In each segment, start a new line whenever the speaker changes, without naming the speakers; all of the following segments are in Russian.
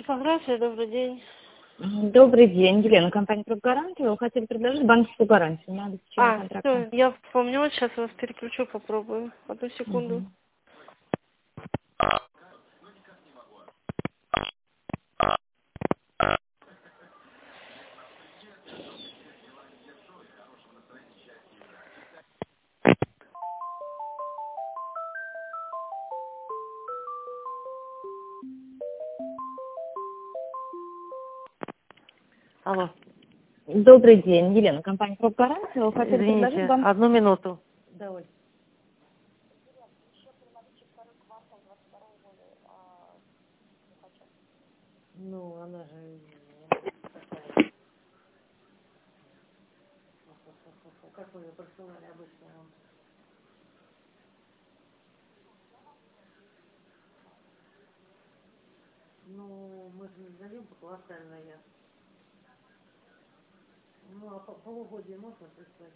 Типография, добрый день.
Добрый день, Елена, компания «Профгарантия». Вы хотели предложить банковскую гарантию на обеспечение контракта.
Все, я вспомнила, сейчас вас переключу, попробую. Одну секунду.
Мгм.
Алло,
Добрый день, Елена, компания «Профгарантия». Вы хотели предложить
извините,
банковскую.
одну минуту.
Давай.
Ну, она же... Как вы ее присылали обычно? Ну, мы же не даем поквартальное. Ну, а по полугодию можно прислать?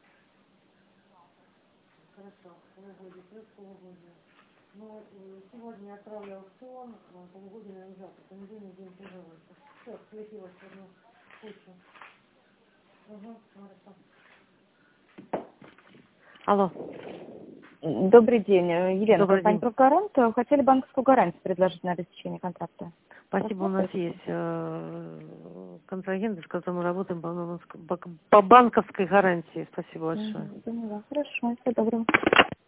Хорошо, полугодие плюс полугодие. Ну, сегодня я отправлю аукцион, полугодие, наверное, завтра, понедельник, день тяжелый. Все, слетелось в одну кучу. Угу, хорошо. Алло.
Добрый день, Елена,
Добрый
компания
день.
«Профгарантия». Вы хотели банковскую гарантию предложить на обеспечение контракта.
Спасибо, у нас есть контрагенты, с которыми мы работаем по банковской гарантии. Спасибо большое.
Поняла. Хорошо, всего доброго.